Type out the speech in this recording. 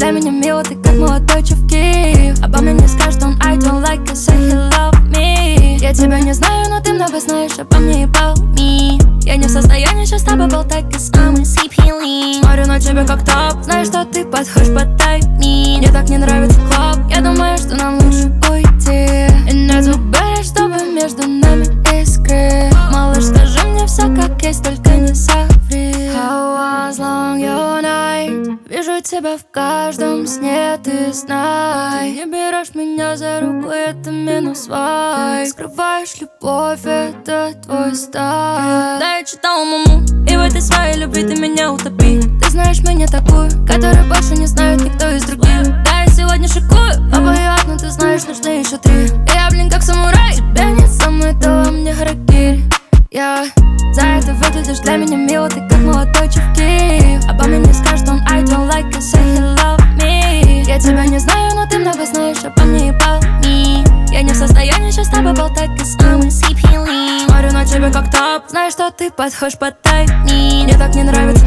для меня мило, ты как молодой чувки. Обо мне не скажет он I don't like it, say he love me. Я тебя не знаю, но ты много знаешь обо мне и пойми. Я не в состоянии сейчас с тобой болтать, cause I'm a sleepy. Смотрю на тебя как топ, знаю, что ты подходишь под тайми. Мне так не нравится клуб, я думаю, что нам лучше уйти. И не забыли, чтобы между нами искры. Малыш, скажи мне все как есть, только не соври. How was long your night? Вижу тебя в каждом сне, ты знай. Ты не берешь меня за руку, это минус вай. Скрываешь любовь, это твой стайл. Да, я читала маму, и в этой своей любви ты меня утопи. Ты знаешь меня такую, которую больше не знает никто из других. Да, я сегодня шикую, обоят, но ты знаешь, нужны еще три. Я, блин, как самурай, тебя нет со мной, то во мне харакири. Я за это выглядишь для меня мило, ты как молодой чувки. Обо мне не скажет он I don't like it, say he love me. Я тебя не знаю, но ты много знаешь обо мне и пойми. Я не в состоянии сейчас с тобой болтать, cause I'm a sleepy. Смотрю на тебя как топ, знаю, что ты подходишь под тайми. Мне так не нравится